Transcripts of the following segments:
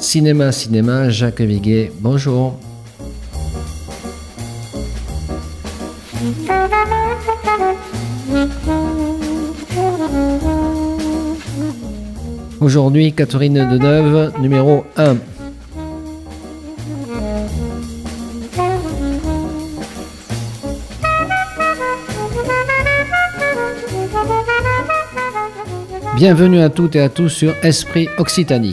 Cinéma, Jacques Viguet, bonjour. Aujourd'hui, Catherine Deneuve, numéro 1. Bienvenue à toutes et à tous sur Esprit Occitanie.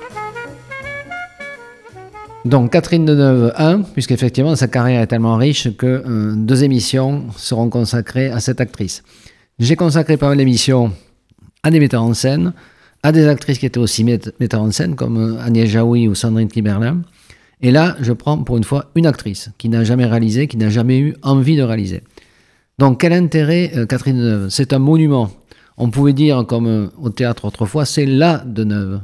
Donc Catherine Deneuve 1, puisqu'effectivement sa carrière est tellement riche que 2 émissions seront consacrées à cette actrice. J'ai consacré pas mal d'émissions à des metteurs en scène, à des actrices qui étaient aussi metteurs en scène, comme Agnès Jaoui ou Sandrine Kiberlin. Et là, je prends pour une fois une actrice qui n'a jamais réalisé, qui n'a jamais eu envie de réaliser. Donc quel intérêt Catherine Deneuve ? C'est un monument. On pouvait dire, comme au théâtre autrefois, c'est la Deneuve.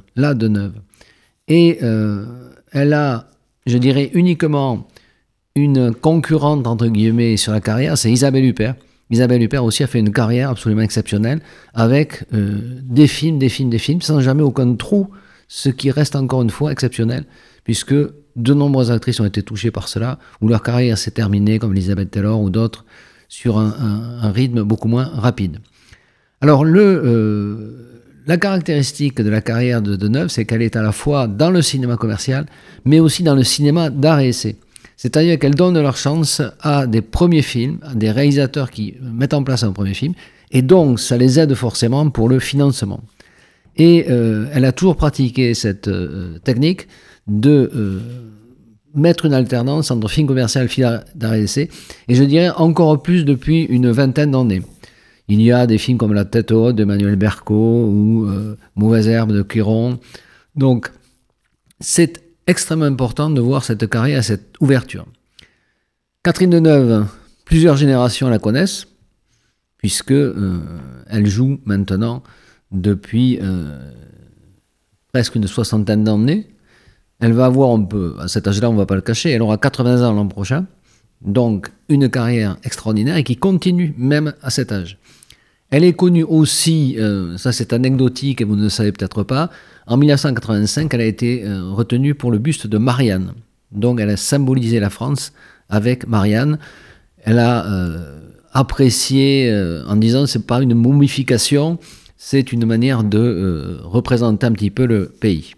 Et elle a, je dirais, uniquement une concurrente, entre guillemets, sur la carrière, c'est Isabelle Huppert. Isabelle Huppert aussi a fait une carrière absolument exceptionnelle, avec des films, sans jamais aucun trou, ce qui reste encore une fois exceptionnel, puisque de nombreuses actrices ont été touchées par cela, où leur carrière s'est terminée, comme Elizabeth Taylor ou d'autres, sur un rythme beaucoup moins rapide. Alors, la caractéristique de la carrière de Deneuve, c'est qu'elle est à la fois dans le cinéma commercial, mais aussi dans le cinéma d'art et essai. C'est-à-dire qu'elle donne leur chance à des premiers films, à des réalisateurs qui mettent en place un premier film, et donc ça les aide forcément pour le financement. Et elle a toujours pratiqué cette technique de mettre une alternance entre film commercial et film d'art et essai, et je dirais encore plus depuis une vingtaine d'années. Il y a des films comme La tête haute d'Emmanuel Berco ou Mauvaise herbe de Quiron. Donc, c'est extrêmement important de voir cette carrière, cette ouverture. Catherine Deneuve, plusieurs générations la connaissent, puisque elle joue maintenant depuis presque une 60aine d'années. Elle va avoir à cet âge-là, on ne va pas le cacher, elle aura 80 ans l'an prochain. Donc, une carrière extraordinaire et qui continue même à cet âge. Elle est connue aussi, ça c'est anecdotique et vous ne le savez peut-être pas, en 1985, elle a été retenue pour le buste de Marianne. Donc, elle a symbolisé la France avec Marianne. Elle a apprécié en disant que ce n'est pas une momification, c'est une manière de représenter un petit peu le pays.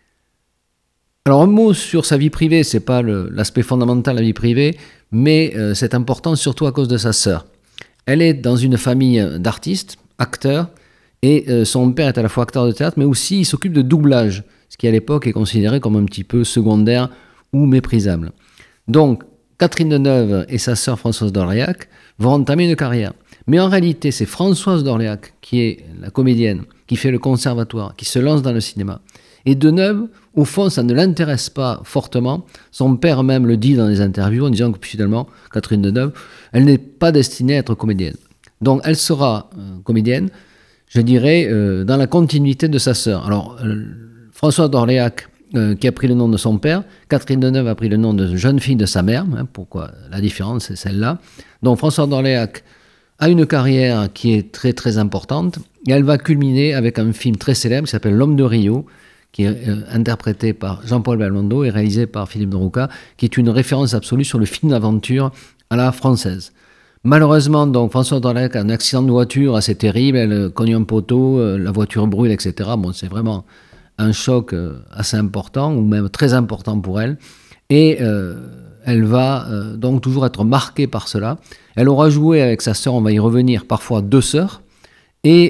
Alors, un mot sur sa vie privée, ce n'est pas l'aspect fondamental de la vie privée, mais c'est important surtout à cause de sa sœur. Elle est dans une famille d'artistes, acteurs, et son père est à la fois acteur de théâtre, mais aussi il s'occupe de doublage, ce qui à l'époque est considéré comme un petit peu secondaire ou méprisable. Donc, Catherine Deneuve et sa sœur Françoise d'Orléac vont entamer une carrière. Mais en réalité, c'est Françoise d'Orléac, qui est la comédienne, qui fait le conservatoire, qui se lance dans le cinéma. Et Deneuve, au fond, ça ne l'intéresse pas fortement. Son père même le dit dans des interviews en disant que finalement, Catherine Deneuve, elle n'est pas destinée à être comédienne. Donc elle sera comédienne, je dirais, dans la continuité de sa sœur. Alors, Françoise d'Orléac, qui a pris le nom de son père, Catherine Deneuve a pris le nom de jeune fille de sa mère. Pourquoi la différence, c'est celle-là. Donc Françoise d'Orléac a une carrière qui est très très importante, et elle va culminer avec un film très célèbre qui s'appelle L'Homme de Rio, qui est interprété par Jean-Paul Belmondo et réalisé par Philippe de Rouca, qui est une référence absolue sur le film d'aventure à la française. Malheureusement, donc, Françoise d'Orléac a un accident de voiture assez terrible, elle cogne un poteau, la voiture brûle, etc. Bon, c'est vraiment un choc assez important, ou même très important pour elle. Et elle va donc toujours être marquée par cela. Elle aura joué avec sa sœur, on va y revenir, parfois 2 sœurs. Et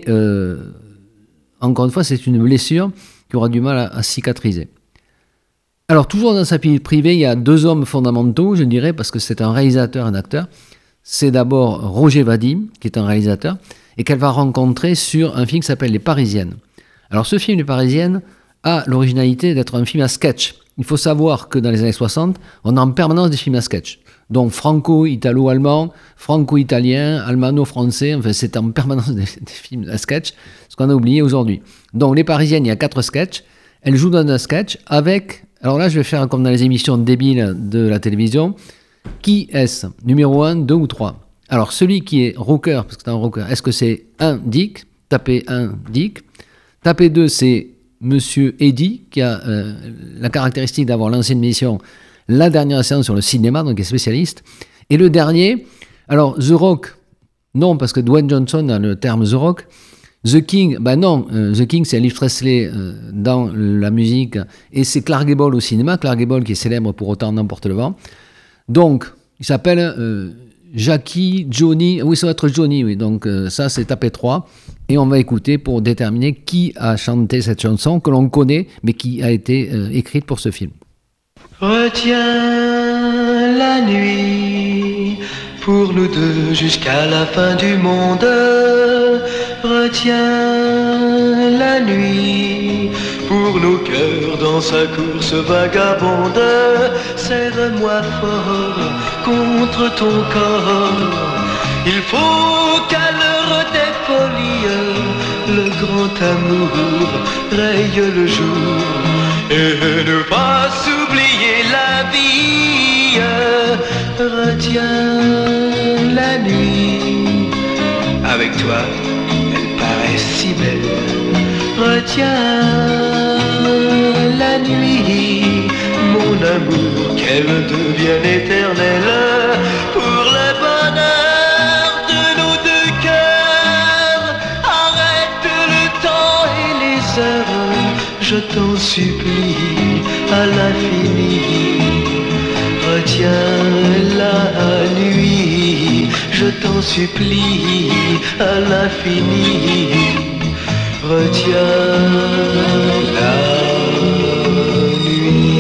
encore une fois, c'est une blessure qui aura du mal à cicatriser. Alors, toujours dans sa vie privée, il y a 2 hommes fondamentaux, je dirais, parce que c'est un réalisateur et un acteur. C'est d'abord Roger Vadim, qui est un réalisateur, et qu'elle va rencontrer sur un film qui s'appelle Les Parisiennes. Alors, ce film, Les Parisiennes, a l'originalité d'être un film à sketch. Il faut savoir que dans les années 60, on a en permanence des films à sketch. Donc, franco-italo-allemand, franco-italien, almano-français, enfin, c'est en permanence des films à sketch, ce qu'on a oublié aujourd'hui. Donc, Les Parisiennes, il y a 4 sketchs. Elle joue dans un sketch avec... Alors là, je vais faire comme dans les émissions débiles de la télévision. Qui est-ce ? Numéro 1, 2 ou 3 ? Alors, celui qui est rocker, parce que c'est un rocker, est-ce que c'est 1, Dick ? Tapez 1, Dick. Tapez 2, c'est Monsieur Eddy, qui a la caractéristique d'avoir lancé une émission La Dernière Séance sur le cinéma, donc il est spécialiste. Et le dernier, alors The Rock, non, parce que Dwayne Johnson a le terme The Rock. The King, non, The King c'est Elvis Presley dans la musique, et c'est Clark Gable au cinéma, Clark Gable qui est célèbre pour Autant n'emporte le vent. Donc, il s'appelle Jackie, Johnny, oui, ça va être Johnny, oui, donc ça c'est tapé 3, et on va écouter pour déterminer qui a chanté cette chanson que l'on connaît, mais qui a été écrite pour ce film. Retiens la nuit pour nous deux jusqu'à la fin du monde. Retiens la nuit pour nos cœurs dans sa course vagabonde. Serre-moi fort contre ton corps. Il faut qu'à l'heure des folies le grand amour raye le jour et ne pas s'oublier la vie. Retiens la nuit avec toi. Si belle, retiens la nuit, mon amour, qu'elle devienne éternelle pour le bonheur de nos deux cœurs. Arrête le temps et les heures, je t'en supplie à l'infini. Retiens la nuit, je t'en supplie à l'infini. Retiens la nuit.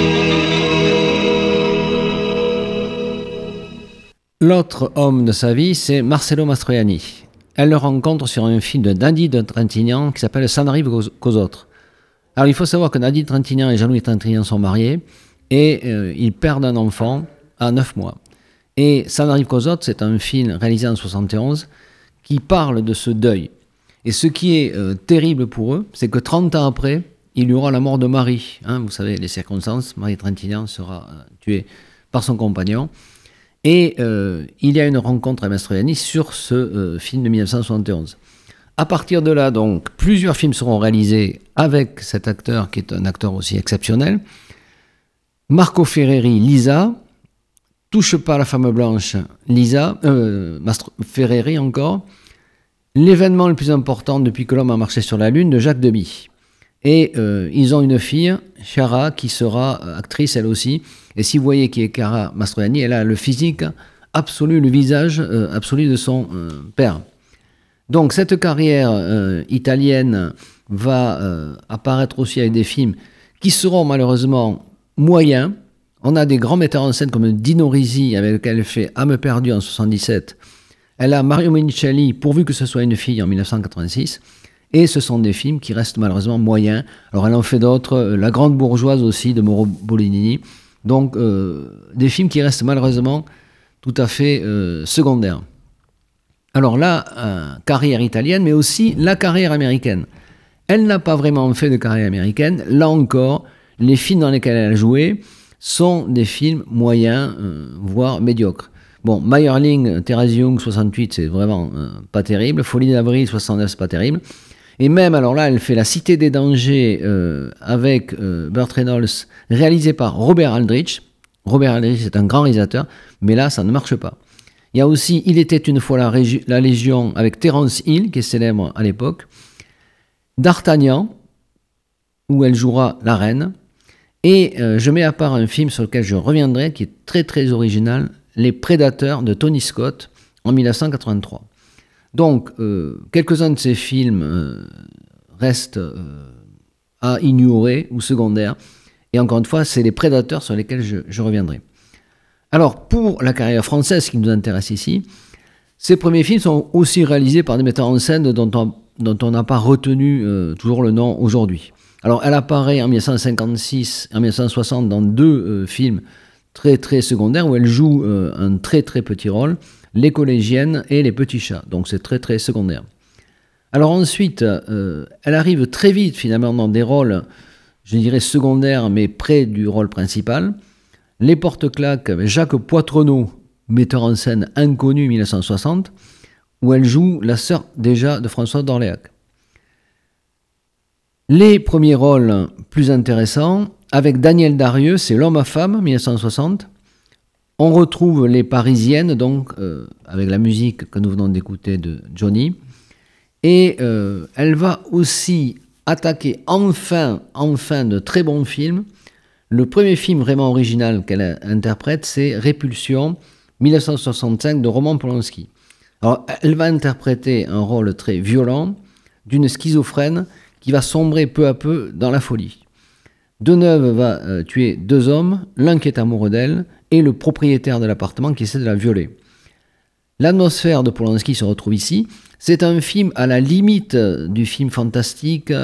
L'autre homme de sa vie, c'est Marcello Mastroianni. Elle le rencontre sur un film de Nadine de Trintignant qui s'appelle Ça n'arrive qu'aux autres. Alors il faut savoir que Nadine Trintignant et Jean-Louis Trintignant sont mariés et ils perdent un enfant à 9 mois. Et Ça n'arrive qu'aux autres, c'est un film réalisé en 71 qui parle de ce deuil. Et ce qui est terrible pour eux, c'est que 30 ans après, il y aura la mort de Marie. Vous savez, les circonstances, Marie Trintignant sera tuée par son compagnon. Et il y a une rencontre à Mastroianni sur ce film de 1971. À partir de là, donc, plusieurs films seront réalisés avec cet acteur qui est un acteur aussi exceptionnel. Marco Ferreri, Lisa. Touche pas la femme blanche, Lisa. Ferreri encore. L'événement le plus important depuis que l'homme a marché sur la Lune de Jacques Demy. Et ils ont une fille, Chiara, qui sera actrice elle aussi. Et si vous voyez qui est Chiara Mastroianni, elle a le physique absolu, le visage absolu de son père. Donc cette carrière italienne va apparaître aussi avec des films qui seront malheureusement moyens. On a des grands metteurs en scène comme Dino Risi, avec lequel elle fait Âme perdue en 1977. Elle a Mario Monicelli, pourvu que ce soit une fille, en 1986. Et ce sont des films qui restent malheureusement moyens. Alors elle en fait d'autres, La Grande Bourgeoise aussi, de Mauro Bolognini. Donc des films qui restent malheureusement tout à fait secondaires. Alors là, carrière italienne, mais aussi la carrière américaine. Elle n'a pas vraiment fait de carrière américaine. Là encore, les films dans lesquels elle a joué sont des films moyens, voire médiocres. Bon, Meyerling, Thérèse Young, 68, c'est vraiment pas terrible. Folie d'avril, 69, c'est pas terrible. Et même, alors là, elle fait La Cité des dangers avec Burt Reynolds, réalisé par Robert Aldrich. Robert Aldrich est un grand réalisateur, mais là, ça ne marche pas. Il y a aussi Il était une fois la Légion avec Terence Hill, qui est célèbre à l'époque. D'Artagnan, où elle jouera la reine. Et je mets à part un film sur lequel je reviendrai, qui est très très original, Les Prédateurs de Tony Scott, en 1983. Donc, quelques-uns de ces films restent à ignorer ou secondaires. Et encore une fois, c'est Les Prédateurs sur lesquels je reviendrai. Alors, pour la carrière française qui nous intéresse ici, ces premiers films sont aussi réalisés par des metteurs en scène dont on n'a pas retenu toujours le nom aujourd'hui. Alors, elle apparaît en 1956 et en 1960 dans deux films très très secondaires où elle joue un très très petit rôle, Les collégiennes et Les petits chats. Donc, c'est très très secondaire. Alors ensuite, elle arrive très vite finalement dans des rôles, je dirais secondaires, mais près du rôle principal. Les porte-claques avec Jacques Poitrenaud, metteur en scène inconnu 1960, où elle joue la sœur déjà de François d'Orléac. Les premiers rôles plus intéressants, avec Daniel Darieux, c'est L'homme à femme, 1960. On retrouve les Parisiennes, donc, avec la musique que nous venons d'écouter de Johnny. Et elle va aussi attaquer enfin de très bons films. Le premier film vraiment original qu'elle interprète, c'est Répulsion, 1965, de Roman Polanski. Alors, elle va interpréter un rôle très violent d'une schizophrène qui va sombrer peu à peu dans la folie. Deneuve va tuer 2 hommes, l'un qui est amoureux d'elle et le propriétaire de l'appartement qui essaie de la violer. L'atmosphère de Polanski se retrouve ici. C'est un film à la limite du film fantastique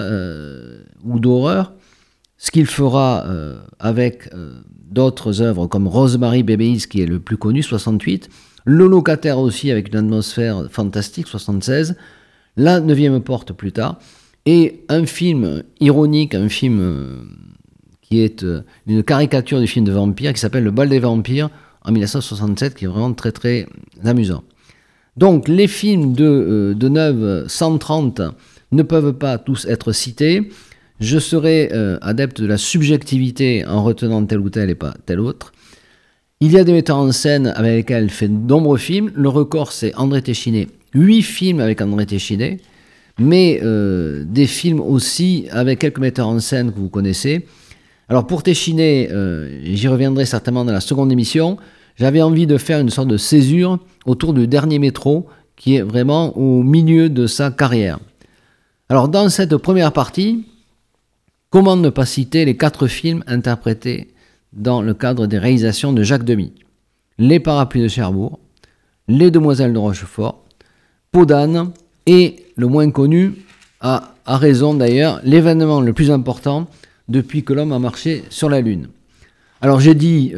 ou d'horreur, ce qu'il fera avec d'autres œuvres comme Rosemary Baby's qui est le plus connu, 68, Le locataire aussi avec une atmosphère fantastique, 76, La 9e porte plus tard, et un film ironique, un film qui est une caricature du film de vampire qui s'appelle Le bal des vampires en 1967, qui est vraiment très très amusant. Donc les films de Deneuve 130 ne peuvent pas tous être cités. Je serai adepte de la subjectivité en retenant tel ou tel et pas tel autre. Il y a des metteurs en scène avec lesquels elle fait de nombreux films. Le record, c'est André Téchiné. 8 films avec André Téchiné, mais des films aussi avec quelques metteurs en scène que vous connaissez. Alors pour Téchiné, j'y reviendrai certainement dans la seconde émission. J'avais envie de faire une sorte de césure autour du Dernier métro, qui est vraiment au milieu de sa carrière. Alors dans cette première partie, comment ne pas citer les 4 films interprétés dans le cadre des réalisations de Jacques Demy? Les Parapluies de Cherbourg, Les Demoiselles de Rochefort, Peau d'âne et, le moins connu, à raison d'ailleurs, l'événement le plus important depuis que l'homme a marché sur la Lune. Alors j'ai dit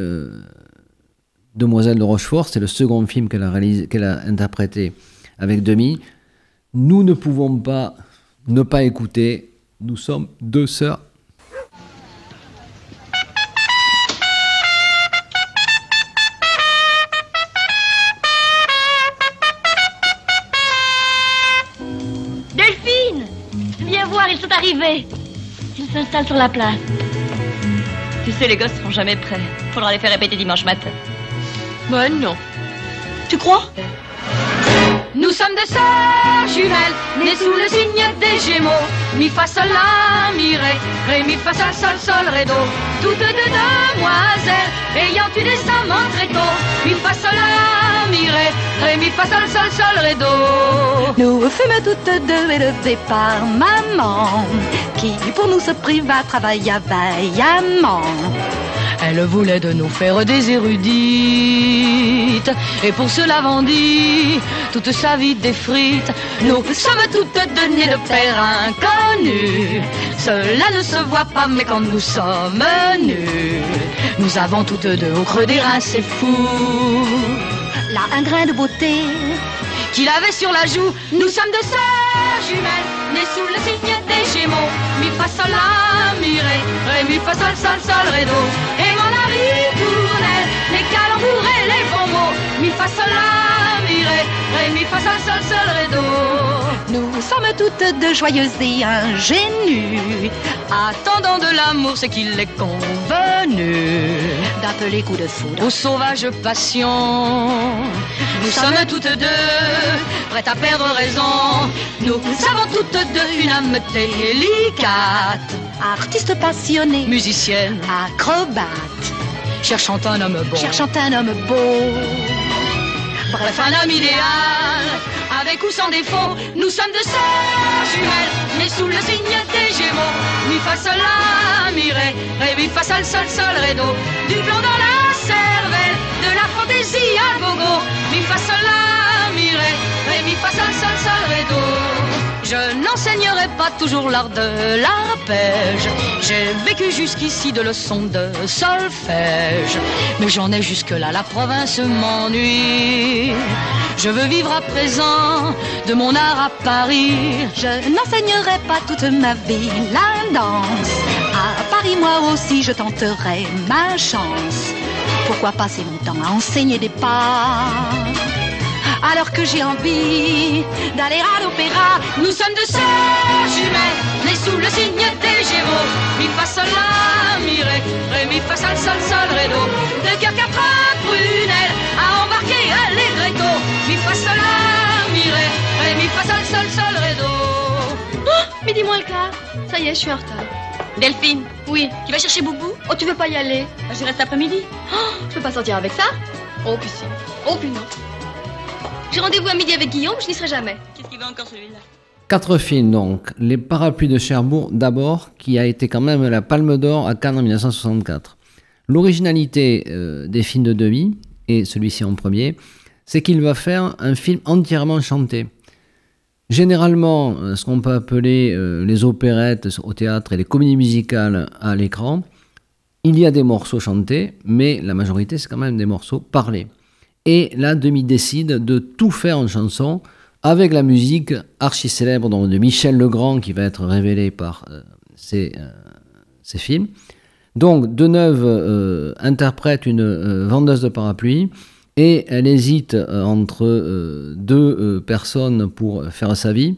Demoiselles de Rochefort, c'est le second film qu'elle a interprété avec Demy. Nous ne pouvons pas ne pas écouter Nous sommes 2 sœurs. Delphine, viens voir, ils sont arrivés. Ils s'installent sur la place. Tu sais, les gosses seront jamais prêts. Faudra les faire répéter dimanche matin. Ben non. Tu crois? Nous sommes 2 sœurs jumelles, nées sous le signe des Gémeaux. Mi fa sol la mi ré mi fa sol sol sol ré do. Toutes 2 demoiselles, ayant eu des amants très tôt. Mi fa sol la mi ré mi fa sol sol sol ré do. Nous fûmes toutes 2 élevées par maman, qui pour nous se priva travailla vaillamment. Elle voulait de nous faire des érudites, et pour cela vendit toute sa vie des frites. Nous sommes toutes 2 nées de pères inconnus. Cela ne se voit pas, mais quand nous sommes nus, nous avons toutes 2 au creux des reins, c'est fou. Là, un grain de beauté qu'il avait sur la joue. Nous sommes 2 sœurs jumelles, nées sous le signe des Gémeaux. Mi fa sol la mi ré mi fa sol sol sol ré do. Et mon ami tournelle, les calembours et les bons mots. Mi fa sol la mi ré mi fa sol sol sol ré do. Nous sommes toutes 2 joyeuses et ingénues, attendant de l'amour ce qu'il est convenu d'appeler coup de foudre aux sauvages passions. Nous sommes toutes 2 prêtes à perdre raison. Nous avons toutes 2 une âme délicate, artiste passionné, musicienne, acrobate, cherchant un homme beau. Bref, un homme idéal, avec ou sans défaut. Nous sommes 2 sœurs jumelles, nées sous le signe des Gémeaux. Mi fa sol la mi ré mi fa sol sol sol ré do. Du plomb dans la cervelle, de la fantaisie à gogo. Mi fa sol la mi ré mi fa sol sol sol ré do. Je n'enseignerai pas toujours l'art de l'arpège. J'ai vécu jusqu'ici de leçons de solfège, mais j'en ai jusque-là, la province m'ennuie. Je veux vivre à présent de mon art à Paris. Je n'enseignerai pas toute ma vie la danse. À Paris, moi aussi, je tenterai ma chance. Pourquoi passer mon temps à enseigner des pas, alors que j'ai envie d'aller à l'opéra? Nous sommes 2 sœurs jumelles, nées sous le signe des Gémeaux. Mi fa sol la mi ré mi fa sol ré do. Deux cœurs, quatre prunelles à embarquer allegretto. Mi fa sol la mi ré mi fa sol ré do. Oh, mais dis-moi le quart. Ça y est, je suis en retard. Delphine, Oui. tu vas chercher Boubou? Oh, tu veux pas y aller? Je reste après-midi. Oh, je peux pas sortir avec ça? Oh, puis si. Oh, puis non. J'ai rendez-vous à midi avec Guillaume, je n'y serai jamais. Qu'est-ce qu'il va encore celui-là? 4 films donc. Les Parapluies de Cherbourg d'abord, qui a été quand même la Palme d'Or à Cannes en 1964. L'originalité des films de Demy, et celui-ci en premier, c'est qu'il va faire un film entièrement chanté. Généralement, ce qu'on peut appeler les opérettes au théâtre et les comédies musicales à l'écran, il y a des morceaux chantés, mais la majorité, c'est quand même des morceaux parlés. Et là, Demy décide de tout faire en chanson, avec la musique archi-célèbre donc, de Michel Legrand, qui va être révélée par ces films. Donc, Deneuve interprète une vendeuse de parapluies, et elle hésite entre deux personnes pour faire sa vie.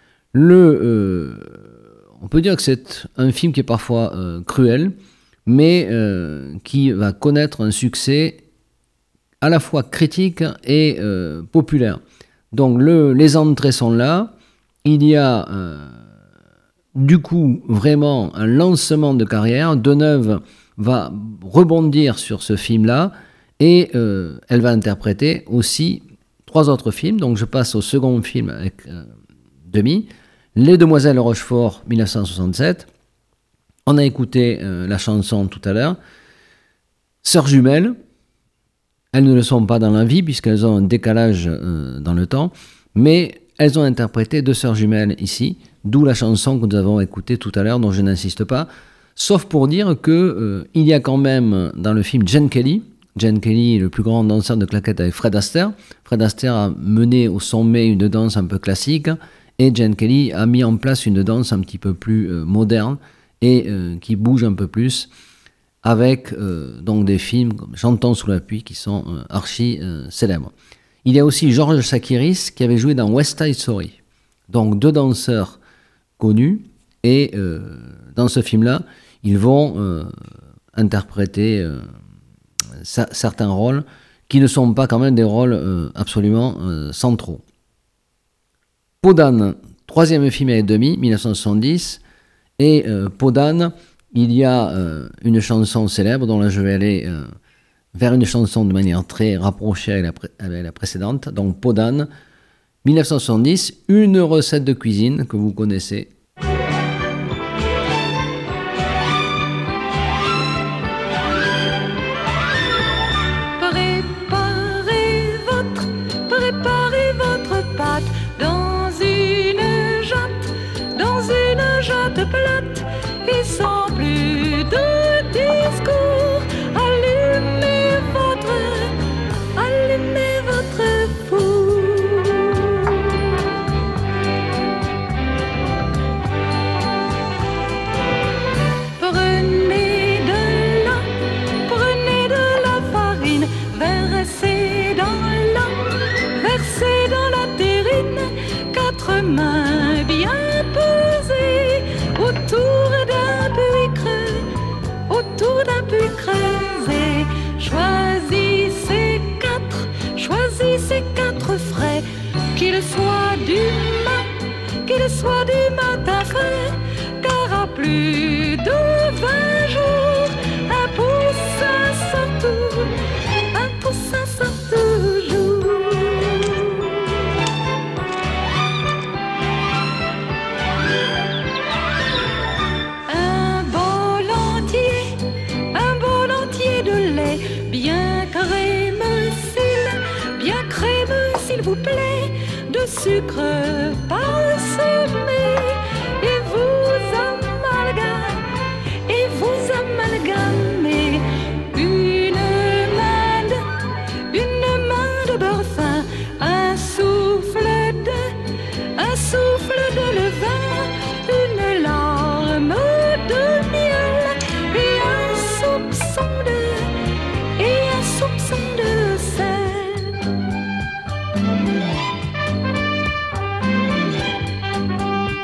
On peut dire que c'est un film qui est parfois cruel, mais qui va connaître un succès à la fois critique et populaire. Donc les entrées sont là, il y a du coup vraiment un lancement de carrière. Deneuve va rebondir sur ce film-là et elle va interpréter aussi 3 autres films. Donc je passe au second film avec Demy, Les Demoiselles de Rochefort, 1967. On a écouté la chanson tout à l'heure. Sœurs jumelles. Elles ne le sont pas dans la vie puisqu'elles ont un décalage dans le temps, mais elles ont interprété 2 sœurs jumelles ici, d'où la chanson que nous avons écoutée tout à l'heure, dont je n'insiste pas, sauf pour dire que il y a quand même dans le film Gene Kelly, le plus grand danseur de claquettes avec Fred Astaire. Fred Astaire a mené au sommet une danse un peu classique, et Gene Kelly a mis en place une danse un petit peu plus moderne et qui bouge un peu plus, avec donc des films comme Chantons sous la pluie qui sont archi célèbres. Il y a aussi George Sakiris qui avait joué dans West Side Story. Donc 2 danseurs connus, et dans ce film-là, ils vont interpréter certains rôles qui ne sont pas quand même des rôles absolument centraux. Peau d'âne, 3e film avec Demy, 1970, et Peau d'âne, il y a une chanson célèbre, dont là je vais aller vers une chanson de manière très rapprochée avec la précédente, donc Peau d'âne, 1970, une recette de cuisine que vous connaissez. Préparez votre pâte dans une jatte plate, et sans plus de discours, allumez votre four. Prenez de la farine, versez dans la terrine, 4 mains bien pesées autour d'un puits creusé. Choisissez 4 frais, qu'ils soient du matin frais, car à plus de 20 jours, un poussin sort toujours. Un bol entier de lait, bien crémeux s'il vous plaît, de sucre parsemé, et vous amalgamez une main de beurre fin, un souffle de levain, une larme de miel, et un soupçon de sel.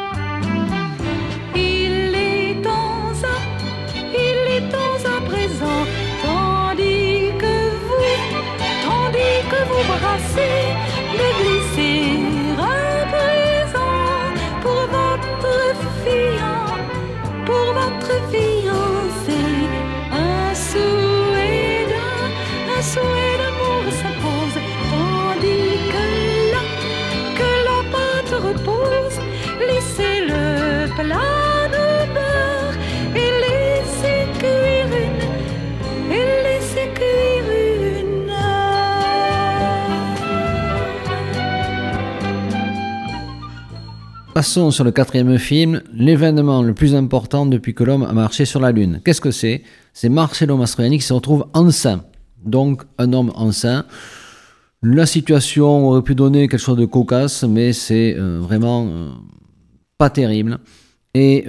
Passons sur le quatrième film, l'événement le plus important depuis que l'homme a marché sur la Lune. Qu'est-ce que c'est? C'est Marcello Mastroianni qui se retrouve enceint. Donc, un homme enceint. La situation aurait pu donner quelque chose de cocasse, mais c'est vraiment pas terrible. Et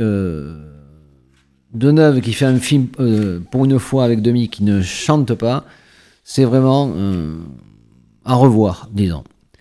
Deneuve qui fait un film pour une fois avec Demy qui ne chante pas, c'est vraiment à revoir, disons.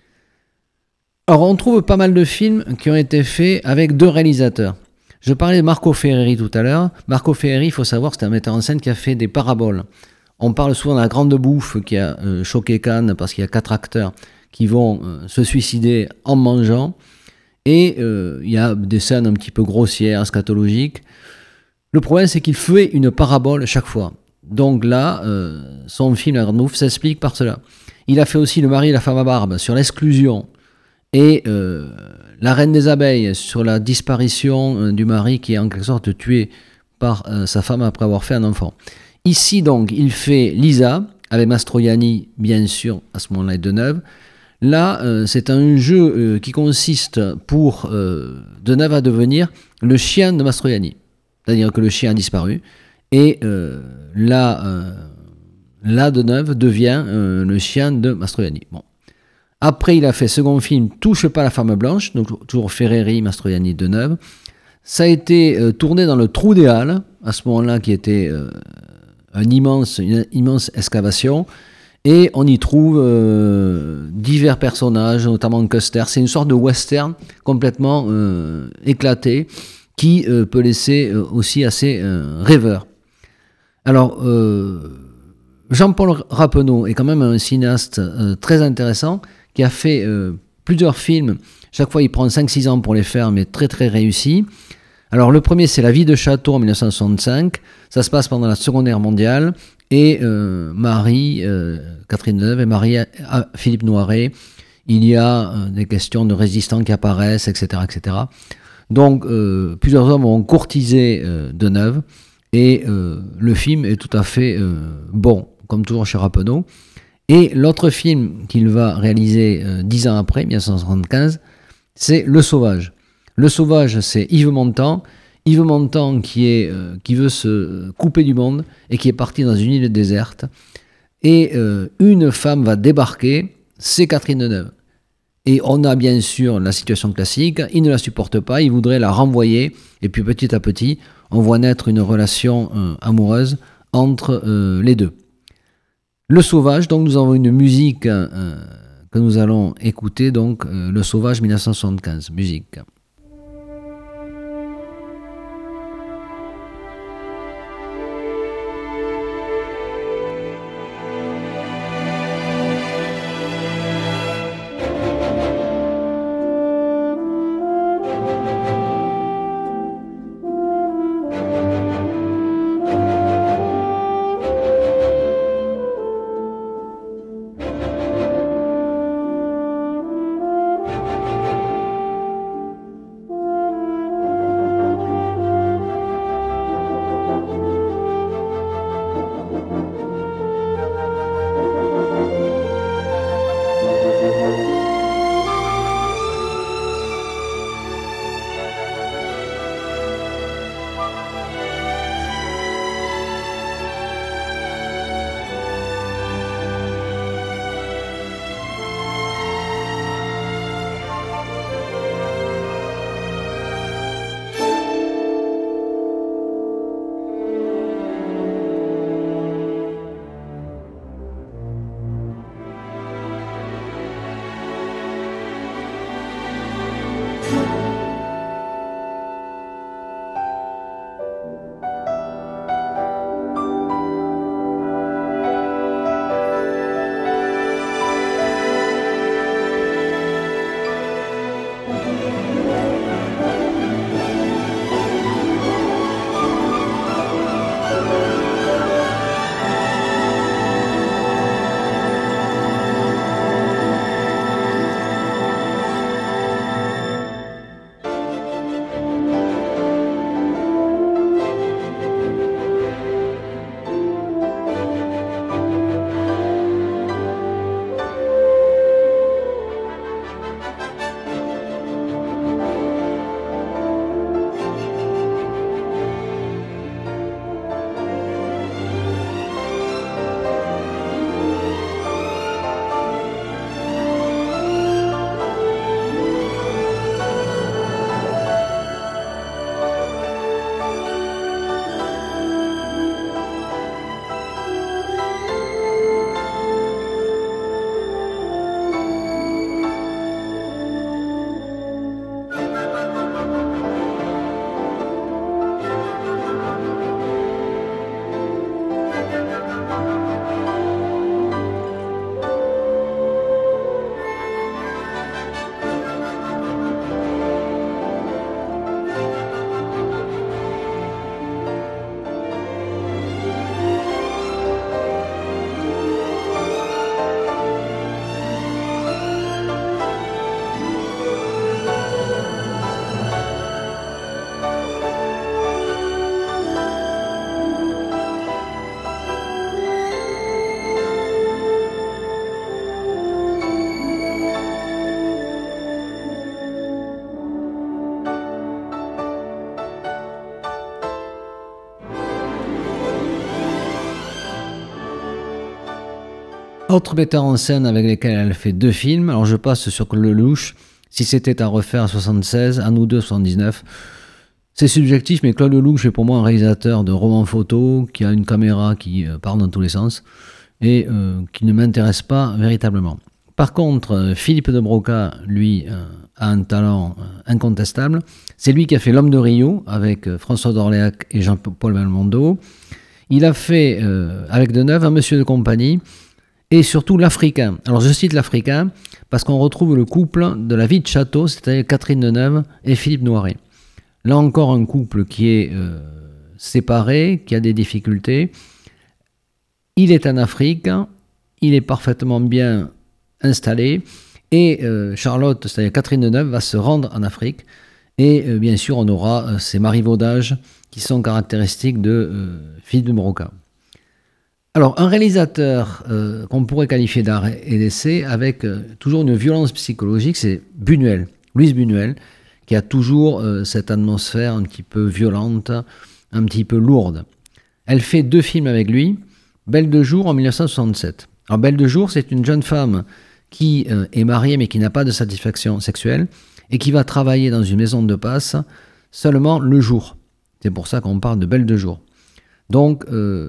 Alors, on trouve pas mal de films qui ont été faits avec deux réalisateurs. Je parlais de Marco Ferreri tout à l'heure. Marco Ferreri, il faut savoir, c'est un metteur en scène qui a fait des paraboles. On parle souvent de la grande bouffe qui a choqué Cannes parce qu'il y a 4 acteurs qui vont se suicider en mangeant. Et il y a des scènes un petit peu grossières, scatologiques. Le problème, c'est qu'il fait une parabole chaque fois. Donc là, son film La Grande Bouffe s'explique par cela. Il a fait aussi Le mari et la femme à barbe sur l'exclusion. Et La Reine des abeilles sur la disparition du mari qui est en quelque sorte tué par sa femme après avoir fait un enfant. Ici donc il fait Lisa avec Mastroianni bien sûr à ce moment-là et Deneuve. Là c'est un jeu qui consiste pour Deneuve à devenir le chien de Mastroianni. C'est-à-dire que le chien a disparu et là Deneuve devient le chien de Mastroianni. Bon. Après, il a fait second film Touche pas la femme blanche, donc toujours Ferreri, Mastroianni, Deneuve. Ça a été tourné dans le Trou des Halles, à ce moment-là, qui était une immense excavation. Et on y trouve divers personnages, notamment Custer. C'est une sorte de western complètement éclaté, qui peut laisser aussi assez rêveur. Alors, Jean-Paul Rappeneau est quand même un cinéaste très intéressant, qui a fait plusieurs films. Chaque fois, il prend 5-6 ans pour les faire, mais très très réussi. Alors, le premier, c'est La vie de Château en 1965. Ça se passe pendant la Seconde Guerre mondiale. Et Marie, Catherine Deneuve est mariée à Philippe Noiret. Il y a des questions de résistants qui apparaissent, etc. etc. Donc, plusieurs hommes ont courtisé Deneuve. Et le film est tout à fait bon, comme toujours chez Rappeneau. Et l'autre film qu'il va réaliser 10 ans après, 1975, c'est Le Sauvage. Le Sauvage, c'est Yves Montand. Yves Montand qui veut se couper du monde et qui est parti dans une île déserte. Et une femme va débarquer, c'est Catherine Deneuve. Et on a bien sûr la situation classique, il ne la supporte pas, il voudrait la renvoyer. Et puis petit à petit, on voit naître une relation amoureuse entre les deux. Le Sauvage, donc nous avons une musique que nous allons écouter, donc Le Sauvage 1975, musique. Autre metteur en scène avec lesquels elle fait 2 films. Alors je passe sur Lelouch. Si c'était à refaire à 76, à nous deux 79. C'est subjectif, mais Claude Lelouch est pour moi un réalisateur de romans photos qui a une caméra qui part dans tous les sens et qui ne m'intéresse pas véritablement. Par contre, Philippe de Broca, lui, a un talent incontestable. C'est lui qui a fait L'Homme de Rio avec François d'Orléac et Jean-Paul Belmondo. Il a fait, avec Deneuve, Un Monsieur de compagnie et surtout L'Africain. Alors je cite L'Africain parce qu'on retrouve le couple de La Vie de Château, c'est-à-dire Catherine Deneuve et Philippe Noiret. Là encore un couple qui est séparé, qui a des difficultés. Il est en Afrique, il est parfaitement bien installé et Charlotte, c'est-à-dire Catherine Deneuve, va se rendre en Afrique et bien sûr on aura ces marivaudages qui sont caractéristiques de Philippe de Broca. Alors un réalisateur qu'on pourrait qualifier d'art et d'essai avec toujours une violence psychologique, c'est Buñuel, Luis Buñuel, qui a toujours cette atmosphère un petit peu violente, un petit peu lourde. Elle fait 2 films avec lui, Belle de jour en 1967. Alors Belle de jour, c'est une jeune femme qui est mariée mais qui n'a pas de satisfaction sexuelle et qui va travailler dans une maison de passe seulement le jour. C'est pour ça qu'on parle de Belle de jour. Donc,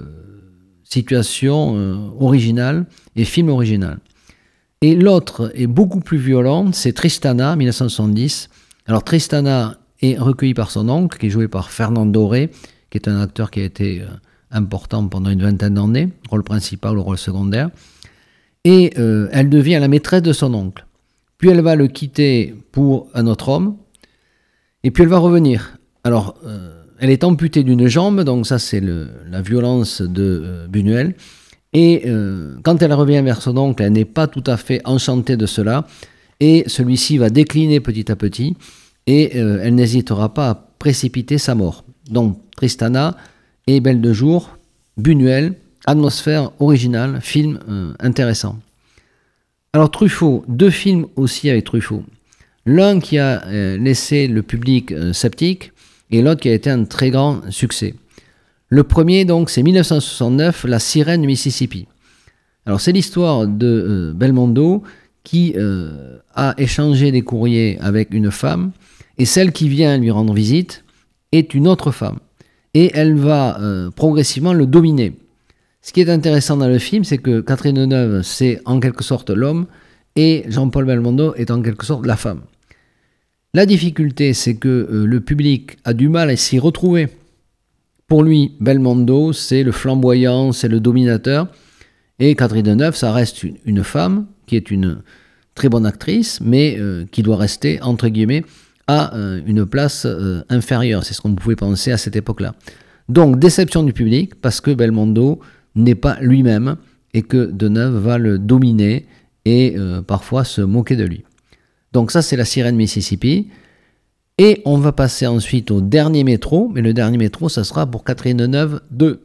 situation originale et film original. Et l'autre est beaucoup plus violente, c'est Tristana, 1970. Alors Tristana est recueillie par son oncle, qui est joué par Fernand Doré, qui est un acteur qui a été important pendant une 20aine d'années, rôle principal ou rôle secondaire. Et elle devient la maîtresse de son oncle. Puis elle va le quitter pour un autre homme, et puis elle va revenir. Alors, elle est amputée d'une jambe, donc ça c'est la violence de Buñuel. Et quand elle revient vers son oncle, elle n'est pas tout à fait enchantée de cela, et celui-ci va décliner petit à petit, et elle n'hésitera pas à précipiter sa mort. Donc Tristana et Belle de jour, Buñuel, atmosphère originale, film intéressant. Alors Truffaut, 2 films aussi avec Truffaut. L'un qui a laissé le public sceptique, et l'autre qui a été un très grand succès. Le premier, donc, c'est 1969, La Sirène du Mississippi. Alors, c'est l'histoire de Belmondo qui a échangé des courriers avec une femme, et celle qui vient lui rendre visite est une autre femme. Et elle va progressivement le dominer. Ce qui est intéressant dans le film, c'est que Catherine Deneuve, c'est en quelque sorte l'homme, et Jean-Paul Belmondo est en quelque sorte la femme. La difficulté, c'est que le public a du mal à s'y retrouver. Pour lui, Belmondo, c'est le flamboyant, c'est le dominateur. Et Catherine Deneuve, ça reste une femme qui est une très bonne actrice, mais qui doit rester, entre guillemets, à une place inférieure. C'est ce qu'on pouvait penser à cette époque-là. Donc, déception du public, parce que Belmondo n'est pas lui-même, et que Deneuve va le dominer et parfois se moquer de lui. Donc ça, c'est La Sirène Mississippi. Et on va passer ensuite au dernier métro. Mais le dernier métro, ça sera pour Catherine Deneuve 2.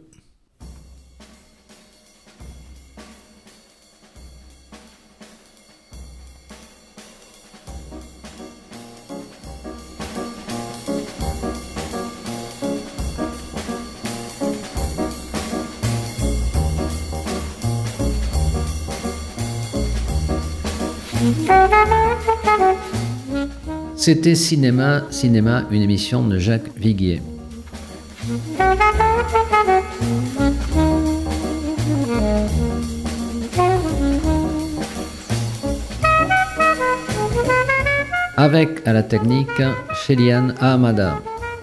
C'était Cinéma, une émission de Jacques Viguier. Avec à la technique Sheliane Ahamada.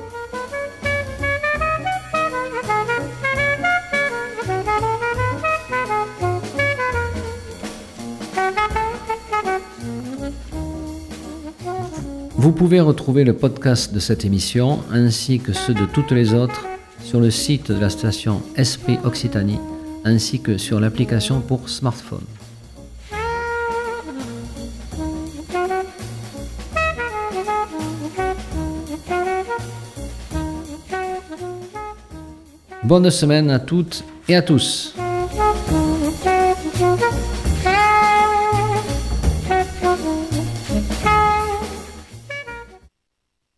Vous pouvez retrouver le podcast de cette émission ainsi que ceux de toutes les autres sur le site de la station Esprit Occitanie ainsi que sur l'application pour smartphone. Bonne semaine à toutes et à tous.